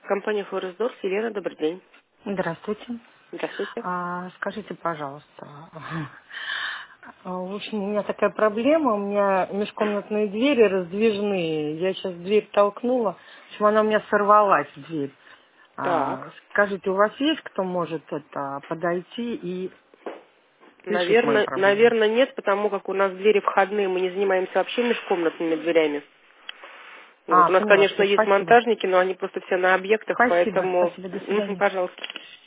Компания Форестдорс, Елена, добрый день. Здравствуйте. Здравствуйте. Скажите, пожалуйста, в общем, у меня такая проблема, у меня межкомнатные двери раздвижные. Я сейчас дверь толкнула, в общем, она у меня сорвалась, дверь. Так, Скажите, у вас есть кто может подойти и решить мою проблему? наверное, нет, потому как у нас двери входные, мы не занимаемся вообще межкомнатными дверями. Вот. У нас, Поняла, конечно, все, есть спасибо. монтажники, но они просто все на объектах, Спасибо, поэтому... спасибо, до свидания. Пожалуйста.